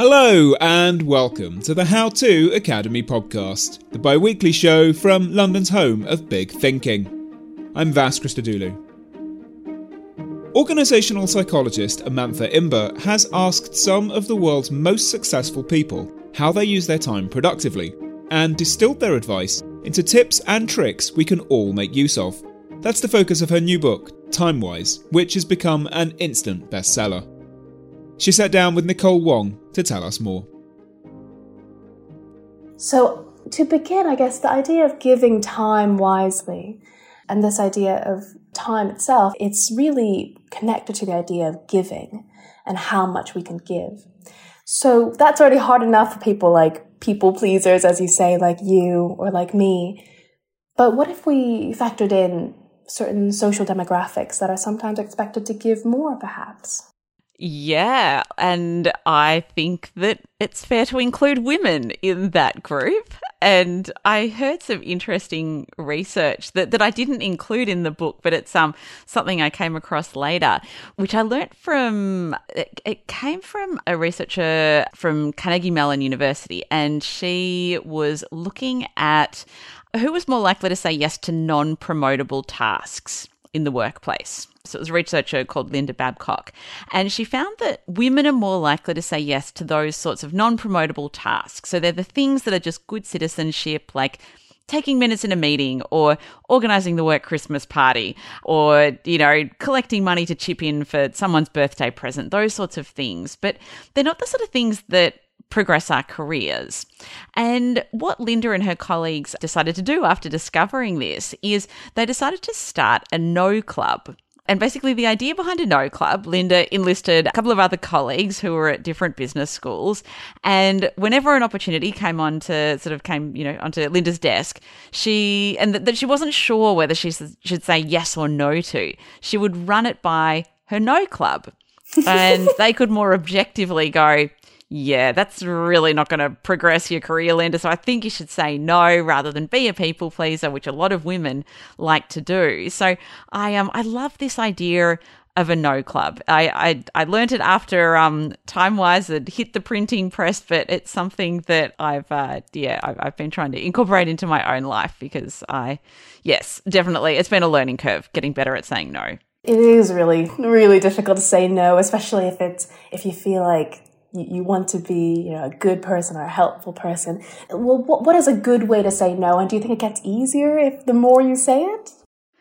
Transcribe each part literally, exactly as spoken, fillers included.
Hello and welcome to the How To Academy podcast, the bi-weekly show from London's home of big thinking. I'm Vas Christodoulou. Organisational psychologist Amantha Imber has asked some of the world's most successful people how they use their time productively and distilled their advice into tips and tricks we can all make use of. That's the focus of her new book, Timewise, which has become an instant bestseller. She sat down with Nicole Wong to tell us more. So to begin, I guess the idea of giving time wisely and this idea of time itself, it's really connected to the idea of giving and how much we can give. So that's already hard enough for people like people pleasers, as you say, like you or like me. But what if we factored in certain social demographics that are sometimes expected to give more, perhaps? Yeah, and I think that it's fair to include women in that group. And I heard some interesting research that, that I didn't include in the book, but it's um something I came across later, which I learnt from, it, it came from a researcher from Carnegie Mellon University, and she was looking at who was more likely to say yes to non-promotable tasks in the workplace. So it was a researcher called Linda Babcock. And she found that women are more likely to say yes to those sorts of non-promotable tasks. So they're the things that are just good citizenship, like taking minutes in a meeting or organising the work Christmas party or, you know, collecting money to chip in for someone's birthday present, those sorts of things. But they're not the sort of things that progress our careers. And what Linda and her colleagues decided to do after discovering this is they decided to start a no club. And basically the idea behind a no club, Linda enlisted a couple of other colleagues who were at different business schools. And whenever an opportunity came on to sort of came, you know, onto Linda's desk, she, and that she wasn't sure whether she should say yes or no to, she would run it by her no club. And they could more objectively go, yeah, that's really not going to progress your career, Linda. So I think you should say no rather than be a people pleaser, which a lot of women like to do. So I um I love this idea of a no club. I I, I learned it after um Timewise had hit the printing press, but it's something that I've uh, yeah I've, I've been trying to incorporate into my own life because I yes definitely it's been a learning curve getting better at saying no. It is really really difficult to say no, especially if it's if you feel like you want to be, you know, a good person or a helpful person. Well, what is a good way to say no? And do you think it gets easier if the more you say it?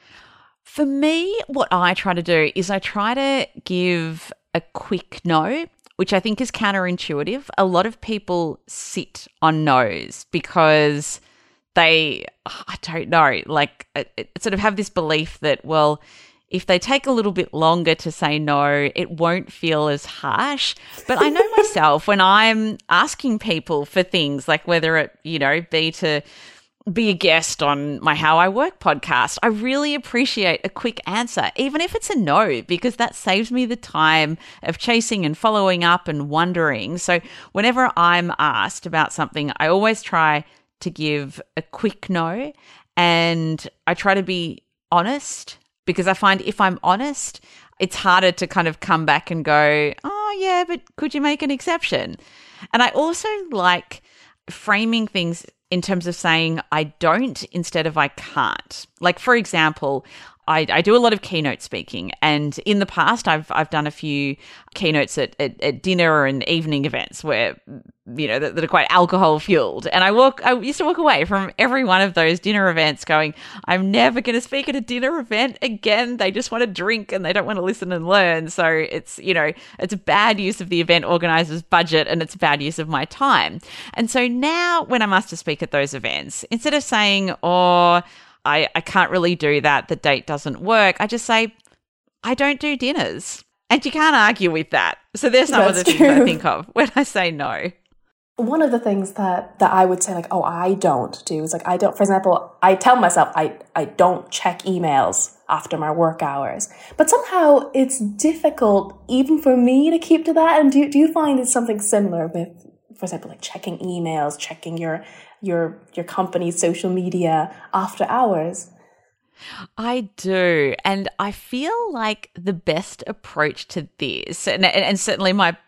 For me, what I try to do is I try to give a quick no, which I think is counterintuitive. A lot of people sit on no's because they, I don't know, like it, it sort of have this belief that, well, if they take a little bit longer to say no, it won't feel as harsh. But I know myself when I'm asking people for things, like whether it, you know, be to be a guest on my How I Work podcast, I really appreciate a quick answer, even if it's a no, because that saves me the time of chasing and following up and wondering. So whenever I'm asked about something, I always try to give a quick no, and I try to be honest. Because I find if I'm honest, it's harder to kind of come back and go, oh, yeah, but could you make an exception? And I also like framing things in terms of saying I don't instead of I can't. Like, for example, I, I do a lot of keynote speaking, and in the past I've I've done a few keynotes at, at, at dinner and evening events where, you know, that, that are quite alcohol fueled. And I walk I used to walk away from every one of those dinner events going, I'm never going to speak at a dinner event again. They just want to drink and they don't want to listen and learn. So it's, you know, it's a bad use of the event organizer's budget and it's a bad use of my time. And so now when I'm asked to speak at those events, instead of saying, oh, I, I can't really do that, the date doesn't work, I just say, I don't do dinners. And you can't argue with that. So there's some of the things I think of when I say no. One of the things that, that I would say, like, oh, I don't do is like, I don't, for example, I tell myself I, I don't check emails after my work hours. But somehow it's difficult even for me to keep to that. And do, do you find it's something similar with, for example, like checking emails, checking your your your company's social media after hours? I do. And I feel like the best approach to this, and, and, and certainly my, my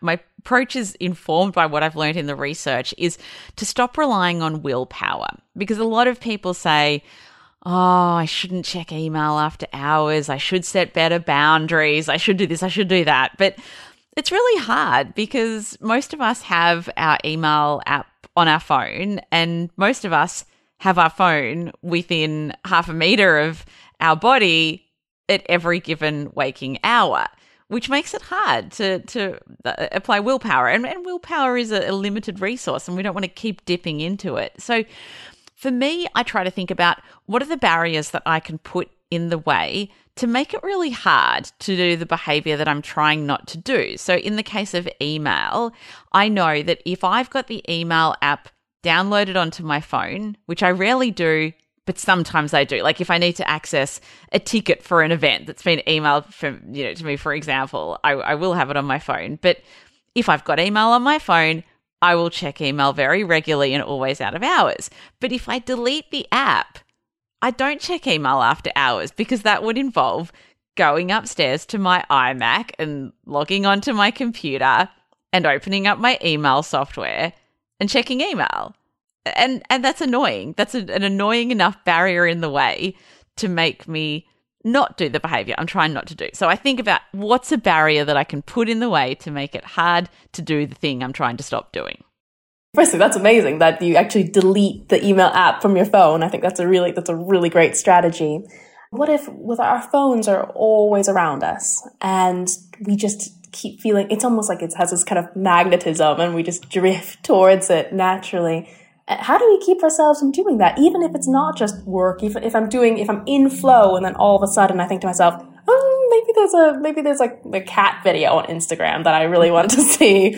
approach is informed by what I've learned in the research, is to stop relying on willpower. Because a lot of people say, oh, I shouldn't check email after hours. I should set better boundaries. I should do this. I should do that. But it's really hard because most of us have our email app on our phone, and most of us have our phone within half a meter of our body at every given waking hour, which makes it hard to to apply willpower. And, and willpower is a, a limited resource, and we don't want to keep dipping into it. So for me, I try to think about what are the barriers that I can put in the way to make it really hard to do the behavior that I'm trying not to do. So in the case of email, I know that if I've got the email app downloaded onto my phone, which I rarely do, but sometimes I do. Like if I need to access a ticket for an event that's been emailed from, you know, to me, for example, I, I will have it on my phone. But if I've got email on my phone, I will check email very regularly and always out of hours. But if I delete the app, I don't check email after hours because that would involve going upstairs to my iMac and logging onto my computer and opening up my email software and checking email. And and that's annoying. That's a, an annoying enough barrier in the way to make me not do the behavior I'm trying not to do. So I think about what's a barrier that I can put in the way to make it hard to do the thing I'm trying to stop doing. Firstly, that's amazing that you actually delete the email app from your phone. I think that's a really that's a really great strategy. What if with our phones are always around us and we just keep feeling, it's almost like it has this kind of magnetism and we just drift towards it naturally. How do we keep ourselves from doing that? Even if it's not just work, even if I'm doing, if I'm in flow and then all of a sudden I think to myself, oh, maybe there's a, maybe there's like a cat video on Instagram that I really want to see.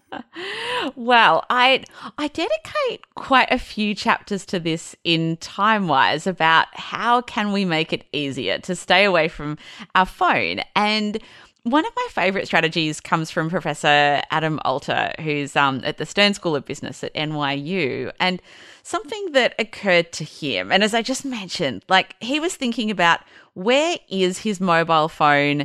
Well, I I dedicate quite a few chapters to this in Timewise about how can we make it easier to stay away from our phone. And one of my favourite strategies comes from Professor Adam Alter, who's um, at the Stern School of Business at N Y U, and something that occurred to him, and as I just mentioned, like he was thinking about where is his mobile phone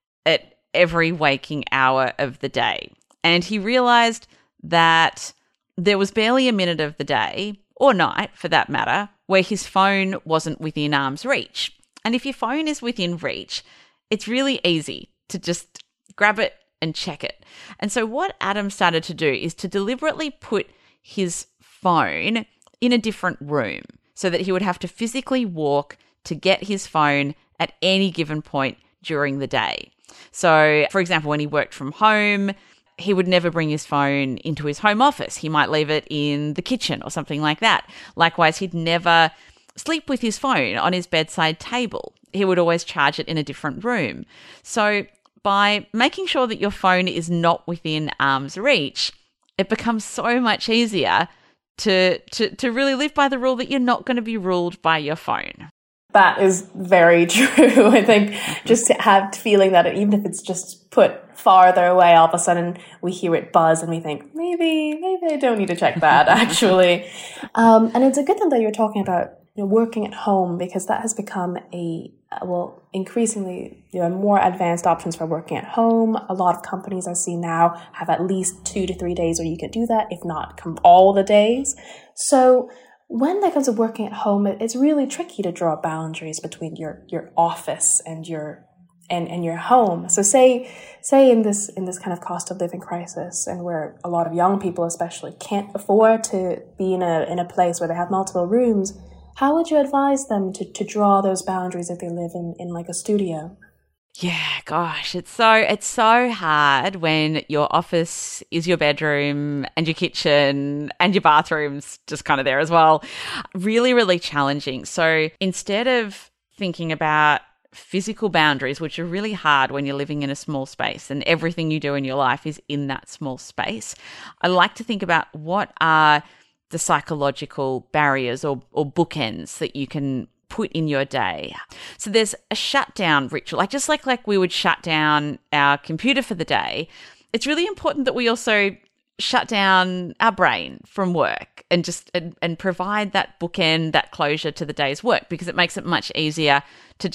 at every waking hour of the day, and he realised that there was barely a minute of the day, or night for that matter, where his phone wasn't within arm's reach. And if your phone is within reach, it's really easy to just grab it and check it. And so what Adam started to do is to deliberately put his phone in a different room so that he would have to physically walk to get his phone at any given point during the day. So, for example, when he worked from home, he would never bring his phone into his home office. He might leave it in the kitchen or something like that. Likewise, he'd never sleep with his phone on his bedside table. He would always charge it in a different room. So by making sure that your phone is not within arm's reach, it becomes so much easier to, to, to really live by the rule that you're not going to be ruled by your phone. That is very true. I think just to have feeling that even if it's just put farther away, all of a sudden we hear it buzz and we think, maybe, maybe I don't need to check that actually. um, and it's a good thing that you're talking about, you know, working at home, because that has become a, well, increasingly, you know, more advanced options for working at home. A lot of companies I see now have at least two to three days where you can do that, if not come all the days. So when that comes to working at home, it's really tricky to draw boundaries between your, your office and your and, and your home. So say say in this in this kind of cost of living crisis, and where a lot of young people especially can't afford to be in a in a place where they have multiple rooms, how would you advise them to, to draw those boundaries if they live in, in like a studio? Yeah, gosh, it's so it's so hard when your office is your bedroom and your kitchen and your bathroom's just kind of there as well. Really, really challenging. So instead of thinking about physical boundaries, which are really hard when you're living in a small space and everything you do in your life is in that small space, I like to think about what are the psychological barriers or, or bookends that you can put in your day. So there's a shutdown ritual, like just like, like we would shut down our computer for the day. It's really important that we also shut down our brain from work and just and, and provide that bookend, that closure to the day's work, because it makes it much easier to just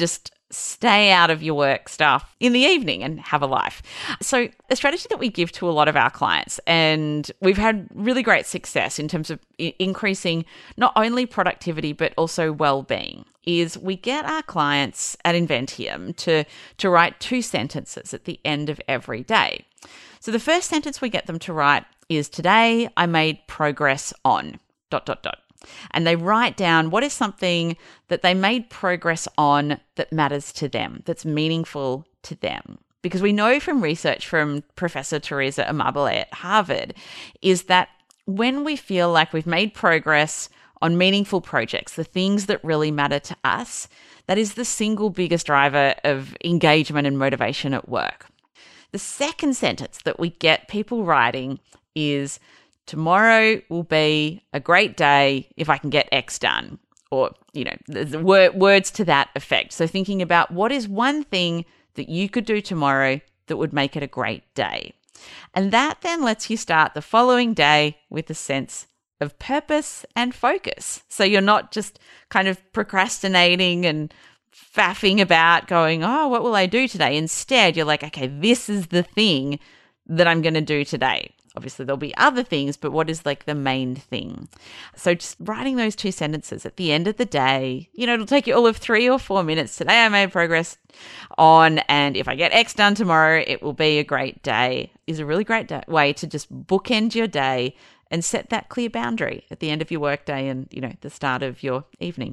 stay out of your work stuff in the evening and have a life. So a strategy that we give to a lot of our clients, and we've had really great success in terms of I- increasing not only productivity but also well-being, is we get our clients at Inventium to, to write two sentences at the end of every day. So the first sentence we get them to write is, today I made progress on dot, dot, dot. And they write down what is something that they made progress on that matters to them, that's meaningful to them. Because we know from research from Professor Teresa Amabile at Harvard is that when we feel like we've made progress on meaningful projects, the things that really matter to us, that is the single biggest driver of engagement and motivation at work. The second sentence that we get people writing is, tomorrow will be a great day if I can get X done, or, you know, the word, words to that effect. So thinking about what is one thing that you could do tomorrow that would make it a great day. And that then lets you start the following day with a sense of purpose and focus. So you're not just kind of procrastinating and faffing about going, oh, what will I do today? Instead, you're like, okay, this is the thing that I'm going to do today. Obviously, there'll be other things, but what is like the main thing? So just writing those two sentences at the end of the day, you know, it'll take you all of three or four minutes. Today I made progress on, and if I get X done tomorrow, it will be a great day, is a really great day, way to just bookend your day and set that clear boundary at the end of your workday and, you know, the start of your evening.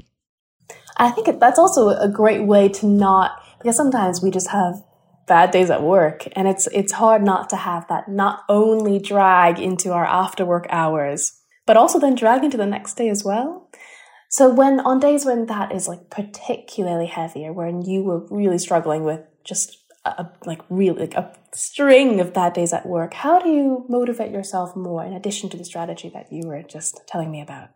I think that's also a great way to not, because sometimes we just have bad days at work, and it's it's hard not to have that not only drag into our after work hours, but also then drag into the next day as well. So when on days when that is like particularly heavy, or when you were really struggling with just a, a, like really like a string of bad days at work, how do you motivate yourself more in addition to the strategy that you were just telling me about?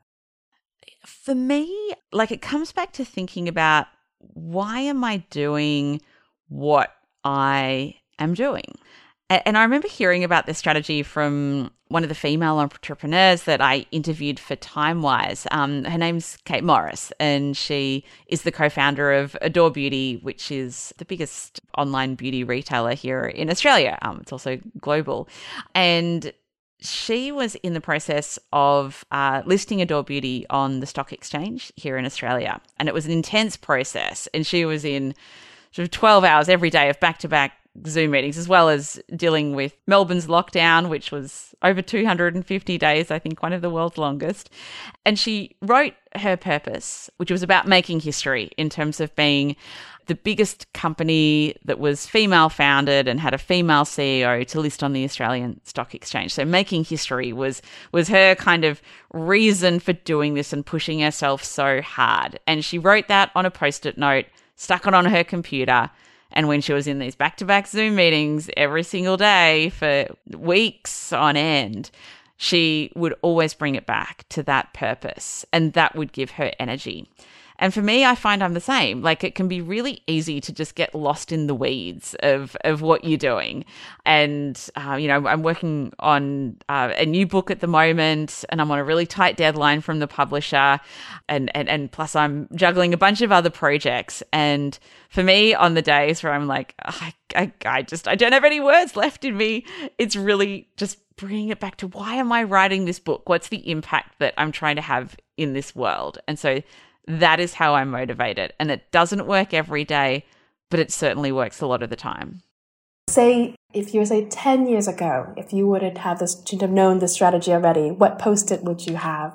For me, like, it comes back to thinking about, why am I doing what I am doing? And I remember hearing about this strategy from one of the female entrepreneurs that I interviewed for TimeWise. Um, her name's Kate Morris, and she is the co-founder of Adore Beauty, which is the biggest online beauty retailer here in Australia. Um, it's also global. And she was in the process of uh, listing Adore Beauty on the stock exchange here in Australia. And it was an intense process. And she was in sort of twelve hours every day of back-to-back Zoom meetings, as well as dealing with Melbourne's lockdown, which was over two hundred fifty days, I think one of the world's longest. And she wrote her purpose, which was about making history in terms of being the biggest company that was female founded and had a female C E O to list on the Australian Stock Exchange. So making history was was her kind of reason for doing this and pushing herself so hard. And she wrote that on a post-it note, stuck it on her computer. And when she was in these back-to-back Zoom meetings every single day for weeks on end, she would always bring it back to that purpose, and that would give her energy. And for me, I find I'm the same. Like, it can be really easy to just get lost in the weeds of, of what you're doing. And, uh, you know, I'm working on uh, a new book at the moment, and I'm on a really tight deadline from the publisher. And, and, and plus I'm juggling a bunch of other projects. And for me, on the days where I'm like, I, I, I just, I don't have any words left in me, it's really just bringing it back to, why am I writing this book? What's the impact that I'm trying to have in this world? And so that is how I'm motivated. And it doesn't work every day, but it certainly works a lot of the time. Say, if you were, say, ten years ago, if you wouldn't have this, have known this strategy already, what post-it would you have?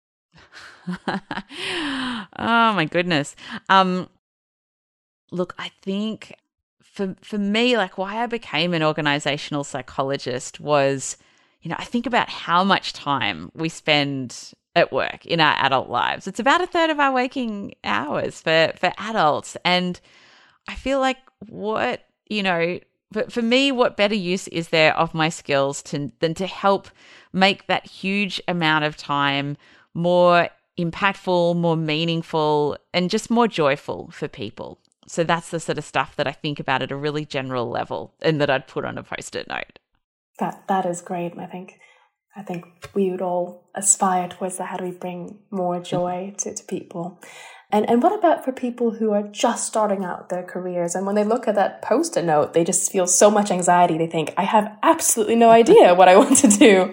Oh, my goodness. Um, look, I think for for me, like, why I became an organizational psychologist was, you know, I think about how much time we spend at work in our adult lives. It's about a third of our waking hours for, for adults. And I feel like what, you know, for, for me, what better use is there of my skills to, than to help make that huge amount of time more impactful, more meaningful, and just more joyful for people. So that's the sort of stuff that I think about at a really general level and that I'd put on a post-it note. That That is great, I think. I think we would all aspire towards that. How do we bring more joy to, to people? And and what about for people who are just starting out their careers, and when they look at that Post-it note, they just feel so much anxiety. They think, I have absolutely no idea what I want to do.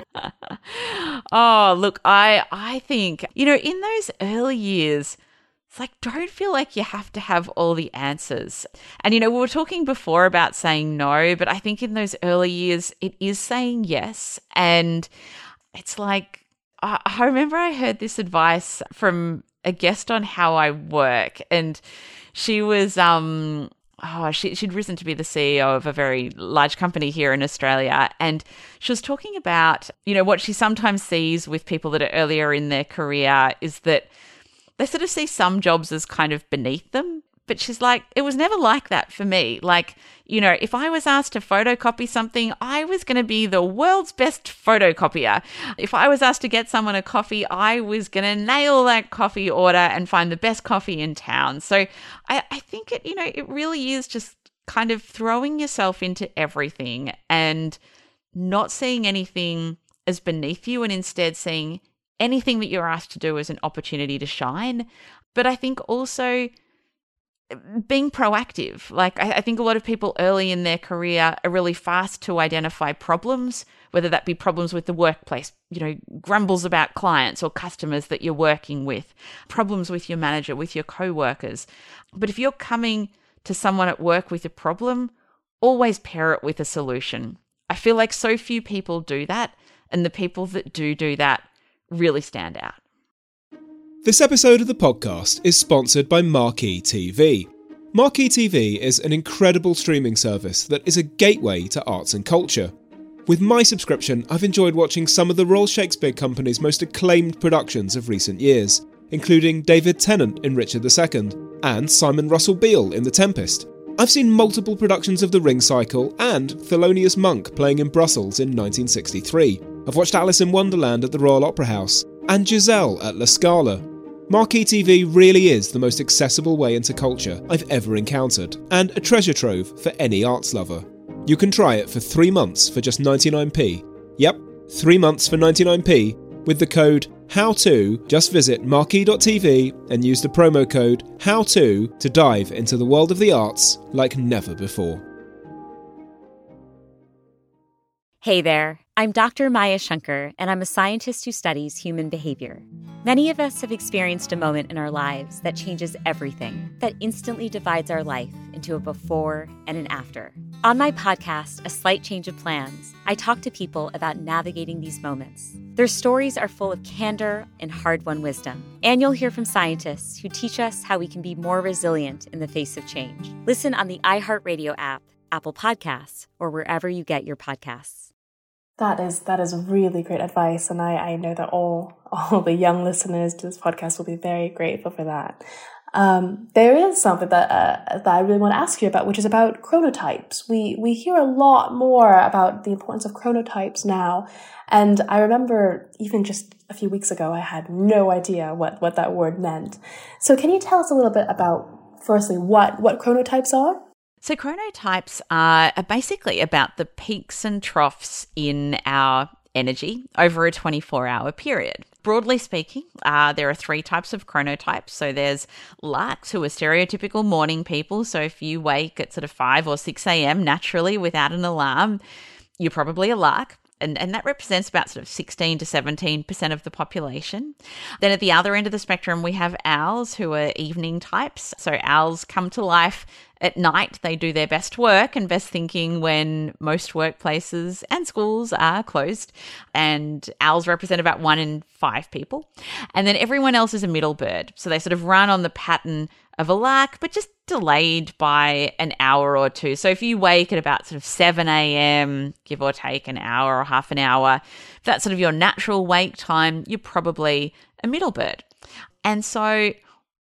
Oh, look, I I think, you know, in those early years, it's like, don't feel like you have to have all the answers. And, you know, we were talking before about saying no, but I think in those early years, it is saying yes. And it's like, I, I remember I heard this advice from a guest on How I Work, and she was, um, oh, she, she'd risen to be the C E O of a very large company here in Australia. And she was talking about, you know, what she sometimes sees with people that are earlier in their career is that they sort of see some jobs as kind of beneath them. But she's like, it was never like that for me. Like, you know, if I was asked to photocopy something, I was going to be the world's best photocopier. If I was asked to get someone a coffee, I was going to nail that coffee order and find the best coffee in town. So I, I think it, you know, it really is just kind of throwing yourself into everything and not seeing anything as beneath you, and instead seeing anything that you're asked to do as an opportunity to shine. But I think also being proactive. Like, I, I think a lot of people early in their career are really fast to identify problems, whether that be problems with the workplace, you know, grumbles about clients or customers that you're working with, problems with your manager, with your co-workers. But if you're coming to someone at work with a problem, always pair it with a solution. I feel like so few people do that, and the people that do do that really stand out. This episode of the podcast is sponsored by Marquee T V. Marquee T V is an incredible streaming service that is a gateway to arts and culture. With my subscription, I've enjoyed watching some of the Royal Shakespeare Company's most acclaimed productions of recent years, including David Tennant in Richard the Second and Simon Russell Beale in The Tempest. I've seen multiple productions of The Ring Cycle and Thelonious Monk playing in Brussels in nineteen sixty-three. I've watched Alice in Wonderland at the Royal Opera House and Giselle at La Scala. Marquee T V really is the most accessible way into culture I've ever encountered, and a treasure trove for any arts lover. You can try it for three months for just ninety-nine p. Yep, three months for ninety-nine p with the code HOWTO. Just visit marquee dot t v and use the promo code HOWTO to dive into the world of the arts like never before. Hey there, I'm Doctor Maya Shankar, and I'm a scientist who studies human behavior. Many of us have experienced a moment in our lives that changes everything, that instantly divides our life into a before and an after. On my podcast, A Slight Change of Plans, I talk to people about navigating these moments. Their stories are full of candor and hard-won wisdom. And you'll hear from scientists who teach us how we can be more resilient in the face of change. Listen on the iHeartRadio app, Apple Podcasts, or wherever you get your podcasts. That is that is really great advice, and I, I know that all all the young listeners to this podcast will be very grateful for that. Um, there is something that uh, that I really want to ask you about, which is about chronotypes. We we hear a lot more about the importance of chronotypes now, and I remember even just a few weeks ago I had no idea what, what that word meant. So can you tell us a little bit about, firstly, what, what chronotypes are? So chronotypes are basically about the peaks and troughs in our energy over a twenty-four hour period. Broadly speaking, uh, there are three types of chronotypes. So there's larks, who are stereotypical morning people. So if you wake at sort of five or six a.m. naturally without an alarm, you're probably a lark. And, and that represents about sort of sixteen to seventeen percent of the population. Then at the other end of the spectrum, we have owls, who are evening types. So owls come to life at night. They do their best work and best thinking when most workplaces and schools are closed. And owls represent about one in five people. And then everyone else is a middle bird. So they sort of run on the pattern of a lark, but just delayed by an hour or two. So if you wake at about sort of seven a.m., give or take an hour or half an hour, if that's sort of your natural wake time, you're probably a middle bird. And so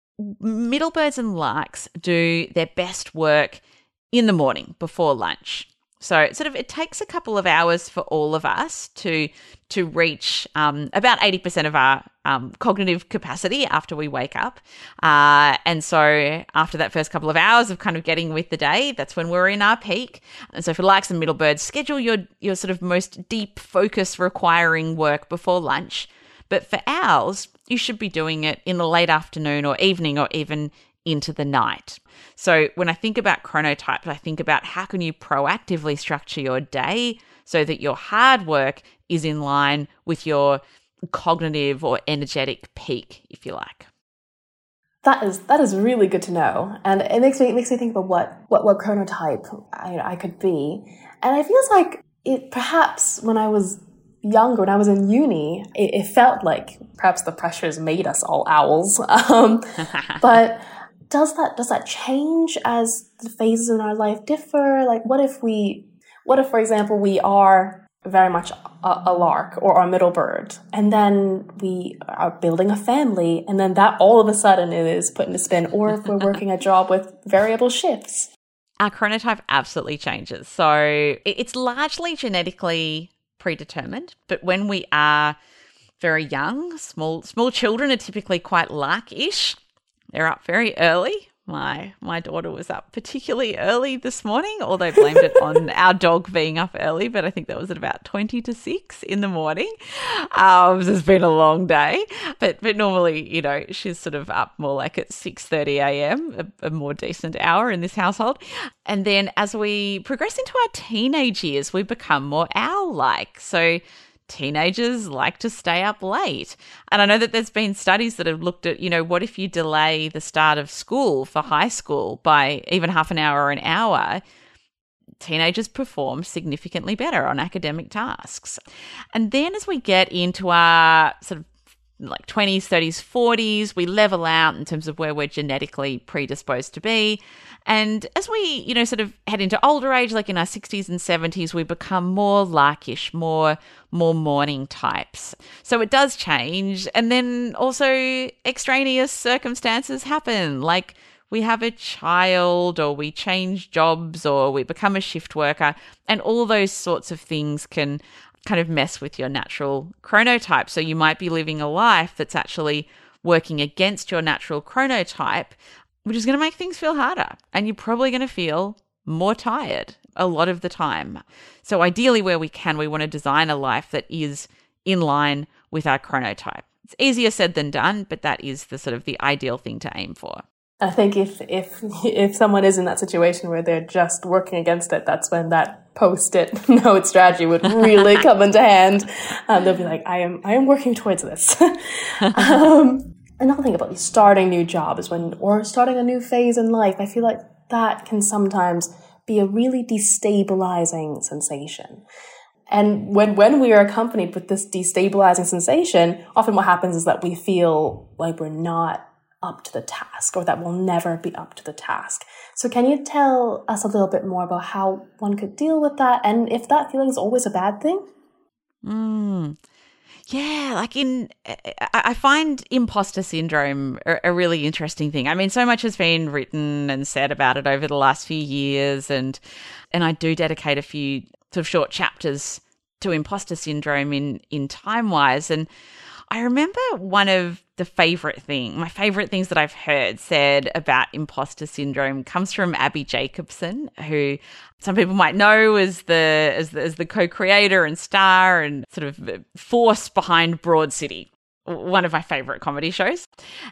middle birds and larks do their best work in the morning before lunch. So sort of it takes a couple of hours for all of us to to reach um, about eighty percent of our um, cognitive capacity after we wake up. Uh, and so after that first couple of hours of kind of getting with the day, that's when we're in our peak. And so for larks and middle birds, schedule your, your sort of most deep focus requiring work before lunch. But for owls, you should be doing it in the late afternoon or evening or even into the night. So when I think about chronotypes, I think about how can you proactively structure your day so that your hard work is in line with your cognitive or energetic peak, if you like. That is that is really good to know, and it makes me it makes me think about what what, what chronotype I, I could be, and it feels like it perhaps when I was younger, when I was in uni, it, it felt like perhaps the pressures made us all owls. Um, but does that does that change as the phases in our life differ? Like, what if we, what if, for example, we are very much a, a lark or a middle bird, and then we are building a family, and then that all of a sudden it is put in a spin, or if we're working a job with variable shifts? Our chronotype absolutely changes. So it's largely genetically predetermined, but when we are very young, small small children are typically quite lark-ish. They're up very early. My my daughter was up particularly early this morning, although blamed it on our dog being up early, but I think that was at about twenty to six in the morning. Um, it's been a long day, but but normally, you know, she's sort of up more like at six thirty a.m., a, a more decent hour in this household. And then as we progress into our teenage years, we become more owl-like. So teenagers like to stay up late. And I know that there's been studies that have looked at, you know, what if you delay the start of school for high school by even half an hour or an hour? Teenagers perform significantly better on academic tasks. And then as we get into our sort of like twenties, thirties, forties, we level out in terms of where we're genetically predisposed to be. And as we, you know, sort of head into older age, like in our sixties and seventies, we become more larkish, more, more morning types. So it does change. And then also extraneous circumstances happen, like we have a child or we change jobs or we become a shift worker, and all those sorts of things can kind of mess with your natural chronotype. So you might be living a life that's actually working against your natural chronotype, which is going to make things feel harder. And you're probably going to feel more tired a lot of the time. So ideally, where we can, we want to design a life that is in line with our chronotype. It's easier said than done, but that is the sort of the ideal thing to aim for. I think if if if someone is in that situation where they're just working against it, that's when that post-it note strategy would really come into hand. Um, they'll be like, I am I am working towards this. um, another thing about starting new jobs when or starting a new phase in life, I feel like that can sometimes be a really destabilizing sensation. And when, when we are accompanied with this destabilizing sensation, often what happens is that we feel like we're not up to the task, or that we'll never be up to the task. So can you tell us a little bit more about how one could deal with that, and if that feeling is always a bad thing? Mm. Yeah, like in, I find imposter syndrome a, a really interesting thing. I mean, so much has been written and said about it over the last few years, and and I do dedicate a few sort of short chapters to imposter syndrome in in Timewise. And I remember one of the favorite thing, my favorite things that I've heard said about imposter syndrome comes from Abby Jacobson, who some people might know as the as the, as the co-creator and star and sort of force behind Broad City, one of my favorite comedy shows.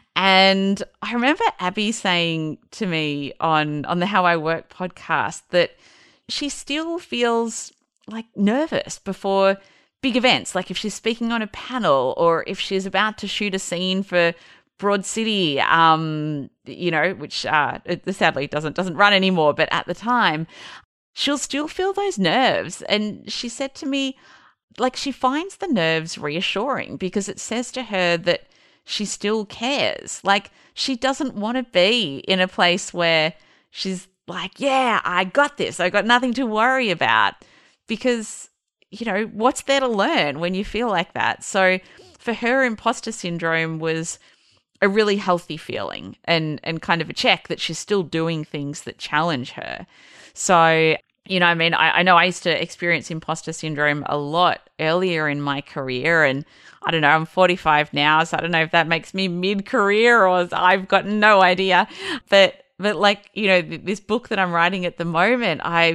And I remember Abby saying to me on on the How I Work podcast that she still feels like nervous before big events, like if she's speaking on a panel or if she's about to shoot a scene for Broad City, um, you know, which uh, it sadly doesn't doesn't run anymore, but at the time, she'll still feel those nerves. And she said to me, like, she finds the nerves reassuring because it says to her that she still cares. Like, she doesn't want to be in a place where she's like, yeah, I got this. I got nothing to worry about, because you know, what's there to learn when you feel like that? So for her, imposter syndrome was a really healthy feeling and, and kind of a check that she's still doing things that challenge her. So, you know, I mean, I, I know I used to experience imposter syndrome a lot earlier in my career, and I don't know, I'm forty-five now, so I don't know if that makes me mid-career or I've got no idea. But, but like, you know, this book that I'm writing at the moment, I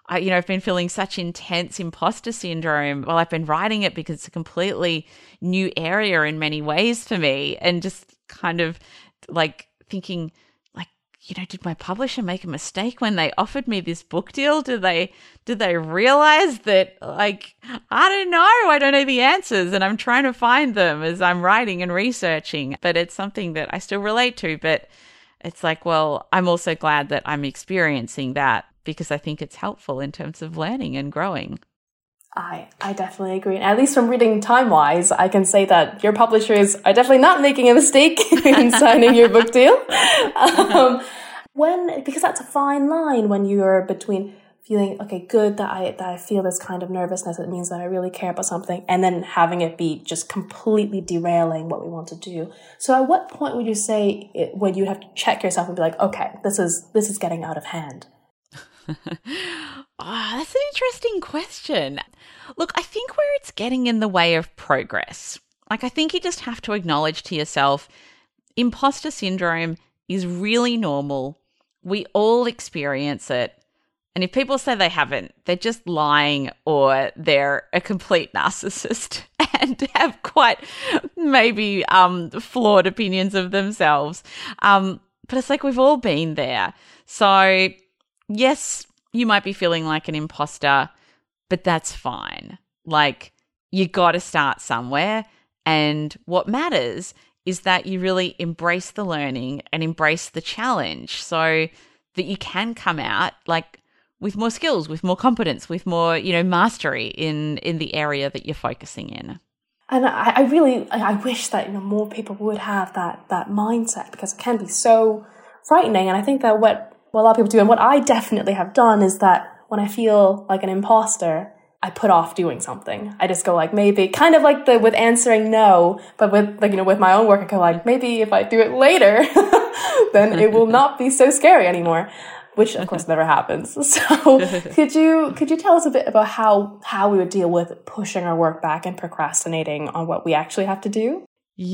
I, you know, I've been feeling such intense imposter syndrome while I've been writing it because it's a completely new area in many ways for me, and just kind of like thinking, like, you know, did my publisher make a mistake when they offered me this book deal? Did they, did they realize that, like, I don't know, I don't know the answers, and I'm trying to find them as I'm writing and researching, but it's something that I still relate to. But it's like, well, I'm also glad that I'm experiencing that, because I think it's helpful in terms of learning and growing. I, I definitely agree. And at least from reading Time-wise, I can say that your publishers are definitely not making a mistake in signing your book deal. Um, when, because that's a fine line when you're between feeling, okay, good that I, that I feel this kind of nervousness. It means that I really care about something, and then having it be just completely derailing what we want to do. So at what point would you say it, when you have to check yourself and be like, okay, this is, this is getting out of hand? Oh, that's an interesting question. Look, I think where it's getting in the way of progress, like I think you just have to acknowledge to yourself, imposter syndrome is really normal. We all experience it. And if people say they haven't, they're just lying, or they're a complete narcissist and have quite maybe um, flawed opinions of themselves. Um, but it's like we've all been there. So yes, you might be feeling like an imposter, but that's fine. Like, you got to start somewhere. And what matters is that you really embrace the learning and embrace the challenge, so that you can come out like with more skills, with more competence, with more, you know, mastery in, in the area that you're focusing in. And I, I really, I wish that, you know, more people would have that, that mindset, because it can be so frightening. And I think that what, what a lot of people do, and what I definitely have done, is that when I feel like an imposter, I put off doing something. I just go like, maybe, kind of like the with answering no, but with, like, you know, with my own work, I go like, maybe if I do it later, then it will not be so scary anymore, which of course never happens. So could you could you tell us a bit about how how we would deal with pushing our work back and procrastinating on what we actually have to do?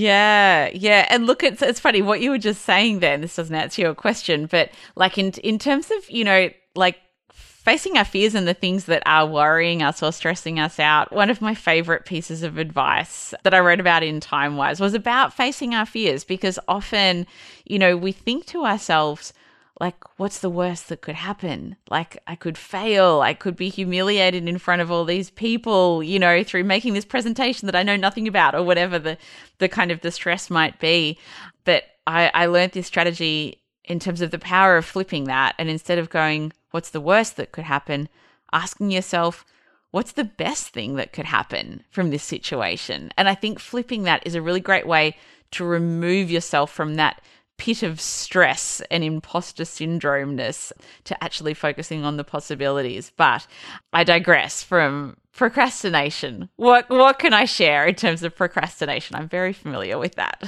Yeah, yeah. And look, it's it's funny what you were just saying there. This doesn't answer your question, but like in in terms of, you know, like facing our fears and the things that are worrying us or stressing us out, one of my favorite pieces of advice that I wrote about in Time-wise was about facing our fears, because often, you know, we think to ourselves, like, what's the worst that could happen? Like, I could fail. I could be humiliated in front of all these people, you know, through making this presentation that I know nothing about, or whatever the, the kind of the stress might be. But I, I learned this strategy in terms of the power of flipping that. And instead of going, what's the worst that could happen, asking yourself, what's the best thing that could happen from this situation? And I think flipping that is a really great way to remove yourself from that pit of stress and imposter syndromeness to actually focusing on the possibilities. But I digress from procrastination. What what can I share in terms of procrastination? I'm very familiar with that.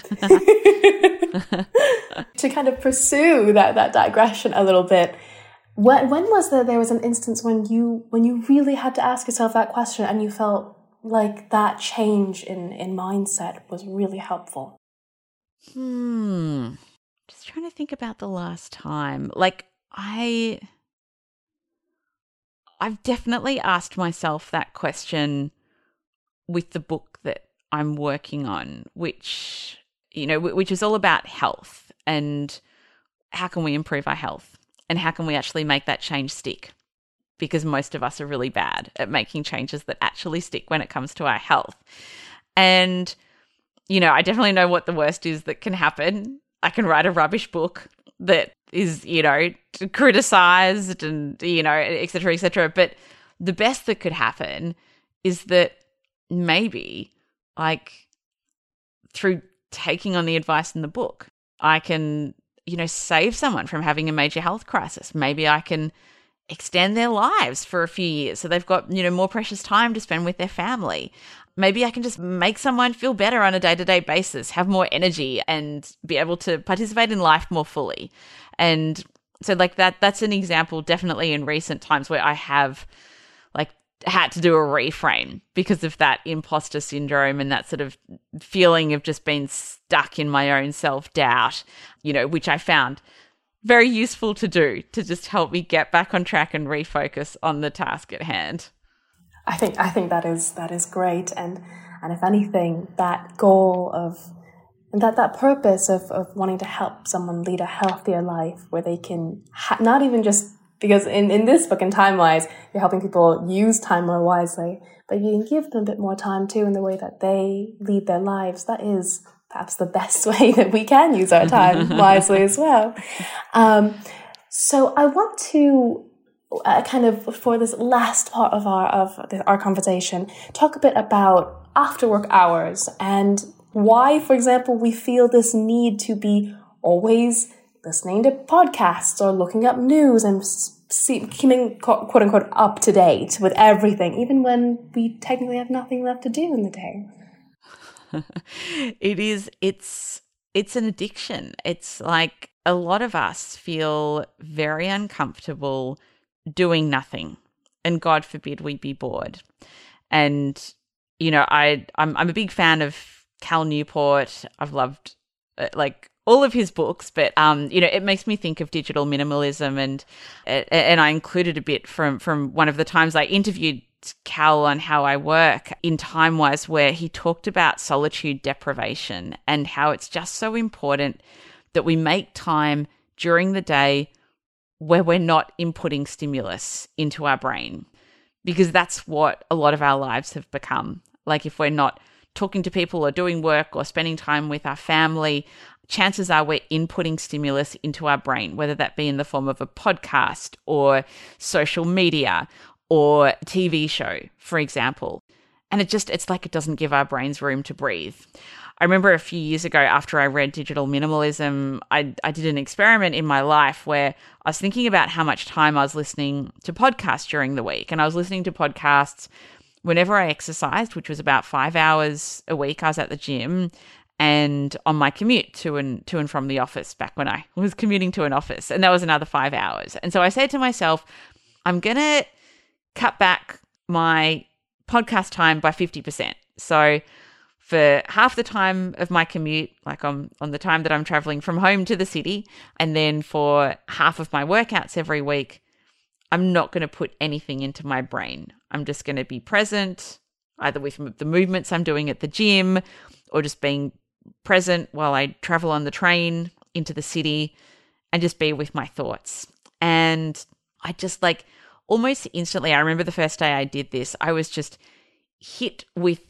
To kind of pursue that that digression a little bit, when when was there there was an instance when you when you really had to ask yourself that question and you felt like that change in in mindset was really helpful? Hmm. Just trying to think about the last time. Like, I, I've definitely asked myself that question with the book that I'm working on, which, you know, which is all about health and how can we improve our health and how can we actually make that change stick? Because most of us are really bad at making changes that actually stick when it comes to our health. And, you know, I definitely know what the worst is that can happen. I can write a rubbish book that is, you know, criticized and, you know, et cetera, et cetera. But the best that could happen is that maybe, like, through taking on the advice in the book, I can, you know, save someone from having a major health crisis. Maybe I can extend their lives for a few years so they've got, you know, more precious time to spend with their family. Maybe I can just make someone feel better on a day-to-day basis, have more energy and be able to participate in life more fully. And so like that, that's an example definitely in recent times where I have like had to do a reframe because of that imposter syndrome and that sort of feeling of just being stuck in my own self-doubt, you know, which I found very useful to do to just help me get back on track and refocus on the task at hand. I think I think that is that is great, and and if anything, that goal of and that that purpose of of wanting to help someone lead a healthier life, where they can ha- not even just because in in this book in Time Wise, you're helping people use time more wisely, but you can give them a bit more time too in the way that they lead their lives. That is perhaps the best way that we can use our time wisely as well. Um, so I want to uh, kind of, for this last part of our of the, our conversation, talk a bit about after work hours and why, for example, we feel this need to be always listening to podcasts or looking up news and see, keeping quote unquote up to date with everything, even when we technically have nothing left to do in the day. It is, it's, it's an addiction. It's like a lot of us feel very uncomfortable doing nothing, and God forbid we be bored. And, you know, I, I'm, I'm a big fan of Cal Newport. I've loved uh, like all of his books, but, um, you know, it makes me think of digital minimalism, and, and I included a bit from, from one of the times I interviewed Cal on How I Work in Time Wise, where he talked about solitude deprivation and how it's just so important that we make time during the day where we're not inputting stimulus into our brain, because that's what a lot of our lives have become. Like if we're not talking to people or doing work or spending time with our family, chances are we're inputting stimulus into our brain, whether that be in the form of a podcast or social media or T V show, for example. And it just, it's like it doesn't give our brains room to breathe. I remember a few years ago after I read Digital Minimalism, I, I did an experiment in my life where I was thinking about how much time I was listening to podcasts during the week. And I was listening to podcasts whenever I exercised, which was about five hours a week. I was at the gym and on my commute to and to and from the office back when I was commuting to an office. And that was another five hours. And so I said to myself, I'm going to cut back my podcast time by fifty percent. So for half the time of my commute, like on, on the time that I'm traveling from home to the city, and then for half of my workouts every week, I'm not going to put anything into my brain. I'm just going to be present, either with the movements I'm doing at the gym or just being present while I travel on the train into the city, and just be with my thoughts. And I just like almost instantly, I remember the first day I did this, I was just hit with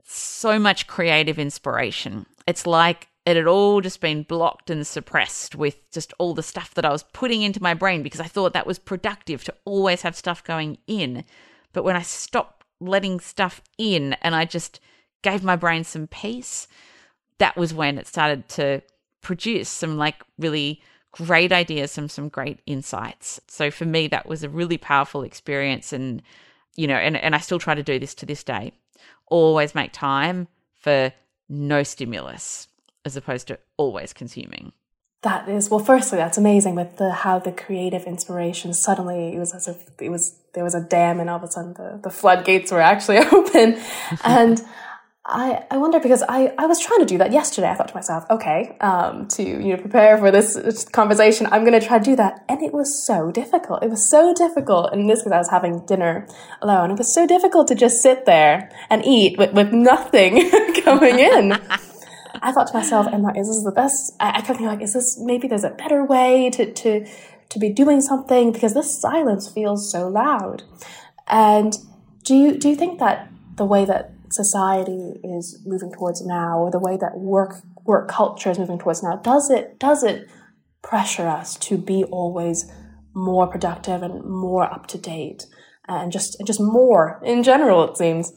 so much creative inspiration. It's like it had all just been blocked and suppressed with just all the stuff that I was putting into my brain, because I thought that was productive to always have stuff going in. But when I stopped letting stuff in and I just gave my brain some peace, that was when it started to produce some like really great ideas, some some great insights. So for me, that was a really powerful experience. And, you know, and, and I still try to do this to this day. Always make time for no stimulus as opposed to always consuming. That is, well, firstly, that's amazing with the how the creative inspiration suddenly, it was as if it was there was a dam and all of a sudden the, the floodgates were actually open. And I, I wonder, because I, I was trying to do that yesterday. I thought to myself, okay, um, to, you know, prepare for this conversation, I'm going to try to do that. And it was so difficult. It was so difficult. And this because I was having dinner alone. It was so difficult to just sit there and eat with, with nothing coming in. I thought to myself, Emma, is this the best? I, I kept thinking, like, is this, maybe there's a better way to, to, to be doing something, because this silence feels so loud. And do you, do you think that the way that society is moving towards now, or the way that work work culture is moving towards now, does it does it pressure us to be always more productive and more up to date, and just and just more in general? It seems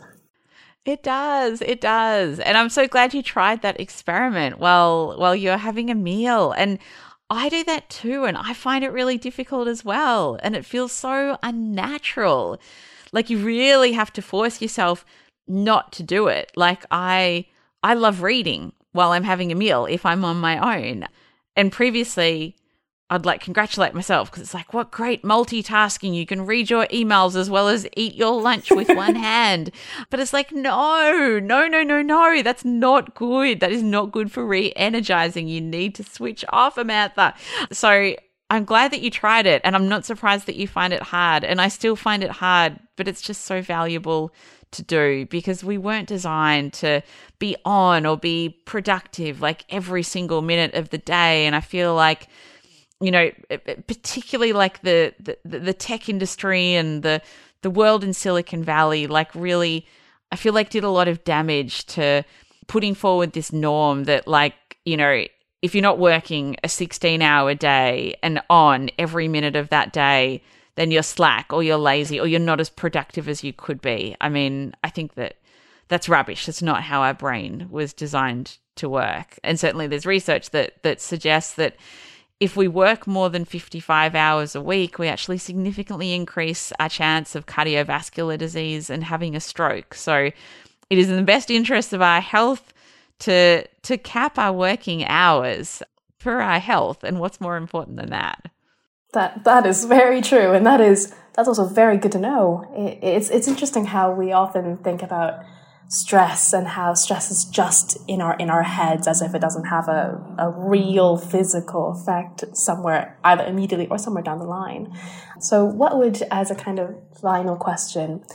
it does, it does, and I'm so glad you tried that experiment while while you're having a meal. And I do that too, and I find it really difficult as well, and it feels so unnatural. Like you really have to force yourself not to do it. Like I I love reading while I'm having a meal if I'm on my own. And previously I'd like congratulate myself because it's like, what great multitasking. You can read your emails as well as eat your lunch with one hand. But it's like, no, no, no, no, no. That's not good. That is not good for re-energizing. You need to switch off, Amantha. So I'm glad that you tried it, and I'm not surprised that you find it hard. And I still find it hard, but it's just so valuable to do because we weren't designed to be on or be productive like every single minute of the day. And I feel like, you know, particularly like the the, the tech industry and the the world in Silicon Valley, like really, I feel like did a lot of damage to putting forward this norm that, like, you know, if you're not working a sixteen hour day and on every minute of that day, then you're slack or you're lazy or you're not as productive as you could be. I mean, I think that that's rubbish. That's not how our brain was designed to work. And certainly there's research that that suggests that if we work more than fifty-five hours a week, we actually significantly increase our chance of cardiovascular disease and having a stroke. So it is in the best interest of our health to to cap our working hours for our health. And what's more important than that? That that is very true, and that is that's also very good to know. It, it's it's interesting how we often think about stress and how stress is just in our in our heads, as if it doesn't have a, a real physical effect somewhere, either immediately or somewhere down the line. So what would, as a kind of final question,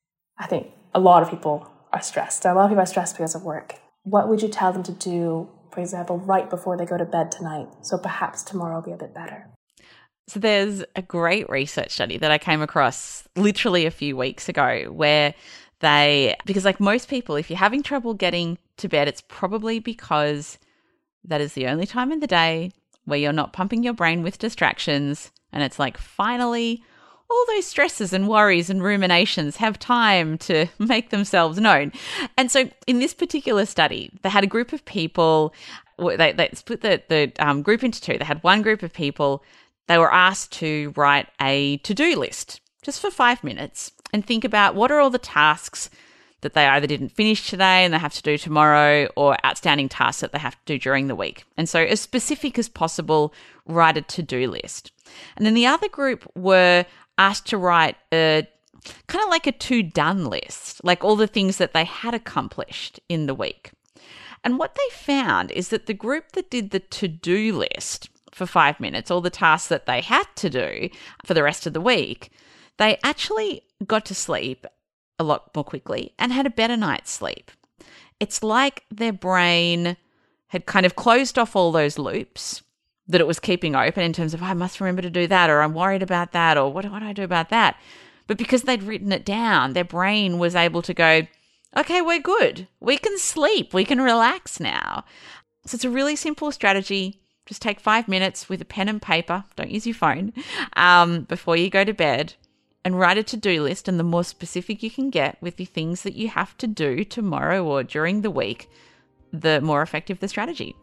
I think a lot of people are stressed. A lot of people are stressed because of work. What would you tell them to do, for example, right before they go to bed tonight, so perhaps tomorrow will be a bit better? So there's a great research study that I came across literally a few weeks ago where they, because like most people, if you're having trouble getting to bed, it's probably because that is the only time in the day where you're not pumping your brain with distractions. And it's like, finally, all those stresses and worries and ruminations have time to make themselves known. And so in this particular study, they had a group of people, they, they split the, the um, group into two. They had one group of people, they were asked to write a to-do list just for five minutes and think about what are all the tasks that they either didn't finish today and they have to do tomorrow, or outstanding tasks that they have to do during the week. And so as specific as possible, write a to-do list. And then the other group were asked to write a kind of like a to-done list, like all the things that they had accomplished in the week. And what they found is that the group that did the to-do list for five minutes, all the tasks that they had to do for the rest of the week, they actually got to sleep a lot more quickly and had a better night's sleep. It's like their brain had kind of closed off all those loops that it was keeping open in terms of, oh, I must remember to do that, or I'm worried about that, or what, what do I do about that? But because they'd written it down, their brain was able to go, okay, we're good. We can sleep. We can relax now. So it's a really simple strategy. Just take five minutes with a pen and paper, don't use your phone, um, before you go to bed, and write a to-do list. And the more specific you can get with the things that you have to do tomorrow or during the week, the more effective the strategy.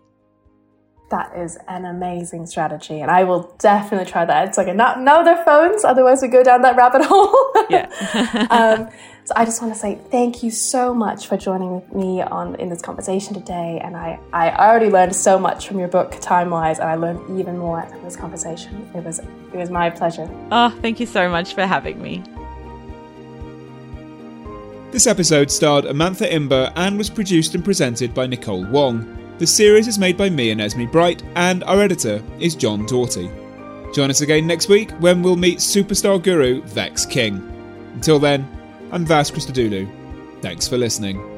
That is an amazing strategy, and I will definitely try that. It's like a not no other phones, otherwise we go down that rabbit hole. Yeah. um, so I just want to say thank you so much for joining me on in this conversation today. And I, I already learned so much from your book, Time Wise, and I learned even more from this conversation. It was it was my pleasure. Oh, thank you so much for having me. This episode starred Amantha Imber and was produced and presented by Nicole Wong. The series is made by me and Esme Bright, and our editor is John Doughty. Join us again next week when we'll meet superstar guru Vex King. Until then, I'm Vas Christodoulou. Thanks for listening.